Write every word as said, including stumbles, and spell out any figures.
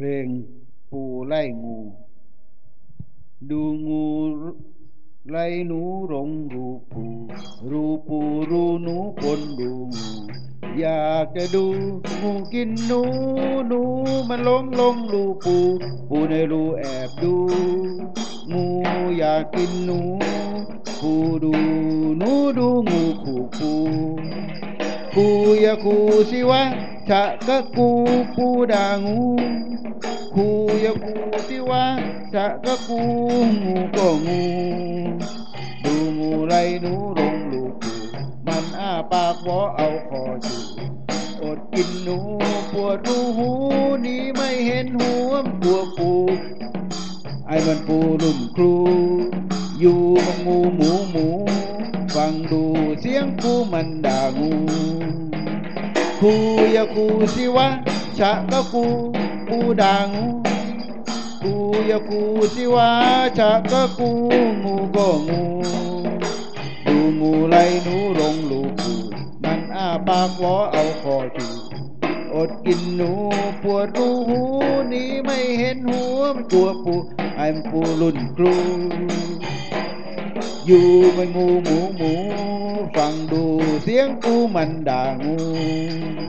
ลงปูไล่งูดูงูไล่หนูหลงรูปูรูปูรูหนูปนดูงูอยากจะดูงูกินหนูหนูมันหลงหลงรูปูปูในรูแอบดูงูอยากกินหนูปูดูหนูดูงูขู่ปูปูอย่าขู่สิวะชะกะกูปูด่างูคูอย่าคูสิวะชะกะกูงูก็งูดูงูไรหนูลงลูกปูมันอ้าปากวอเอาคอจูอดกินหนูปวดรูหูนี่ไม่เห็นหัวกลัวปูไอ้มันปูรุ่นครูอยู่มันงูหมูหมูฟังดูเสียงปูมันด่างูคูอย่าคูสิวะชะกะกูปูด่างูกูอย่ากูสิวะชะกะกูงูก็งูดูงูไล่หนูลงลูกปูมันอ้าปากวอเอาคอจูอดกินหนูปวดรูหูนี่ไม่เห็นหัวมันกลัวปูไอ้มันปูรุ่นครูอยู่มันงูหมูหมูฟังดูเสียงกูมันด่างู